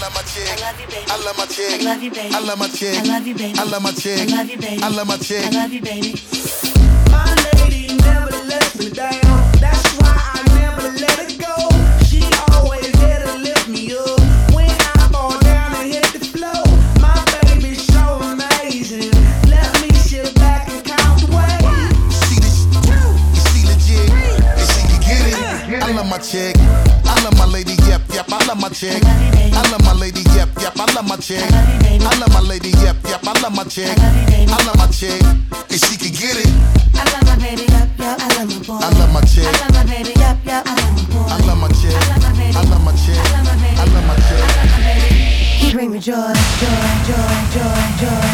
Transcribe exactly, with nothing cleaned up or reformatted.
love my chick. I love you, baby. I love my chick. I love you, baby. I love my chick. I love you, baby. I love my chick. I love you, baby. I love my chick. I love you, baby. My lady never lets me down. That's why I never let her go. She always there to lift me up when I fall down and hit the floor. My baby's so amazing. Let me sit back and count the way. See this? Is she legit? Is she can get it? I love my chick. I love my lady. Yep, yep. I love my chick. I love my lady. Yep, yep. I love my chick. I love my lady. Yep, yep. I love my chick. I love my chick. Is she can get it? I love my baby, yup, yup. I love my boy. I love my chick. I love my baby, yup, yup. I love my boy. I love my chick. I love my baby. I love my chick. I love my baby. I love my chick. I love my baby. He bring me joy, joy, joy, joy, joy.